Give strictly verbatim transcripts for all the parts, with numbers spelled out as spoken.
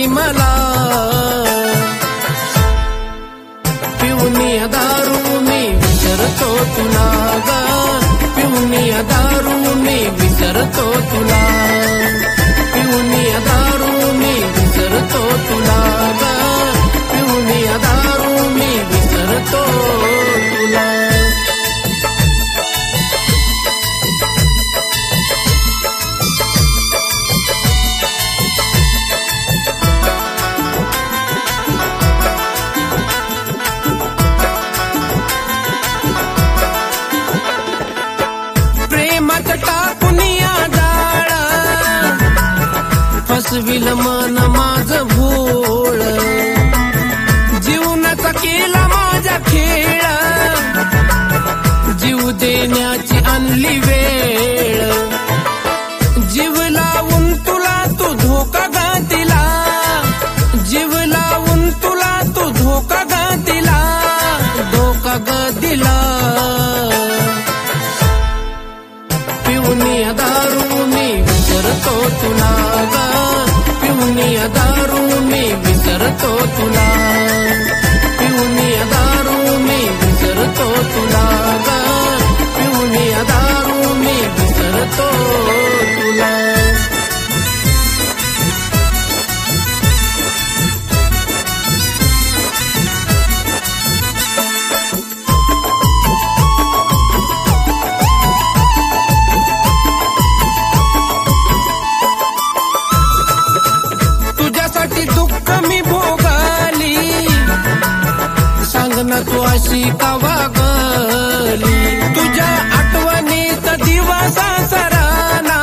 ती मला पिऊनिया दारू मी विसरतो तुला ग पिऊनिया दारू मी विसरतो तुला पिऊनिया दारू मी विसरतो तुला ग पिऊनिया दारू मी विसरतो तुला टाकुनिया जाळ फसविल मन माझं भोळ जीवनाचा केला माझा खेळ जीव देण्याची आणली वेळ जीव लावून तुला तू धोका गा दिला जीव लावून तुला तू धोका गा दिला धोका गा दिला पिऊनिया दारू मी विसरतो तुला ग पिऊनिया दारू मी विसरतो तुला पिऊनिया दारू मी विसरतो तुला ग पिऊनिया दारू मी विसरतो तुला दुःख मी भोगाली सांग ना तू अशी का वागली तुझ्या आठवणीत दिवसा सराना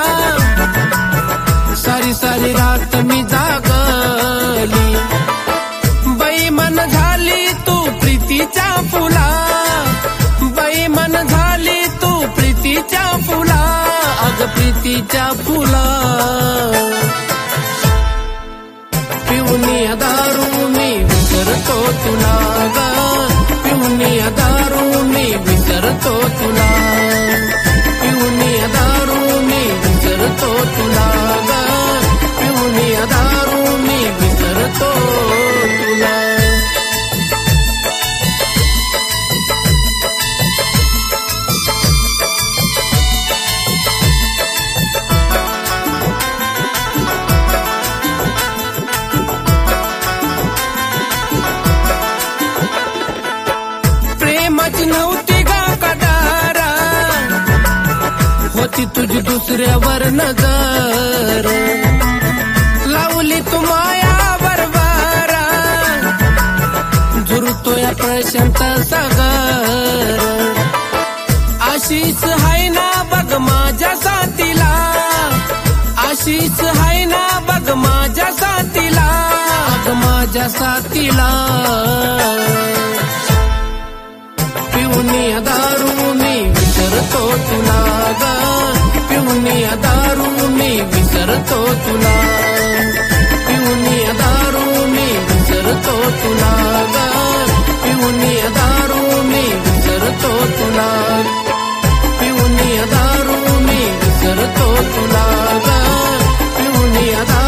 सारी सारी रात मी जागली बैमन झाली तू प्रीतीच्या फुला बैमन झाली तू प्रीतीच्या फुला अग प्रीतीच्या फुला पिऊनिया दारू मी विसरतो तुला ग पिऊनिया दारू मी विसरतो तुला पिऊनिया दारू मी विसरतो तुला ग पिऊनिया दारू मी विसरतो तुला नव्हती गा कदारा होती तुझी दुसऱ्यावर नजर लावली तू माया बरबारा झुरतोय प्रशांत सागर आशीष हाय ना बघ माझ्या साथीला आशीष हाय ना बघ माझ्या साथीला बघ माझ्या साथीला पिऊनिया दारू मी विसरतो तुला ग पिऊनिया दारू मी विसरतो तुला पिऊनिया दारू मी विसरतो तुला ग पिऊनिया दारू मी विसरतो तुला पिऊनिया दारू मी विसरतो तुला ग पिऊनिया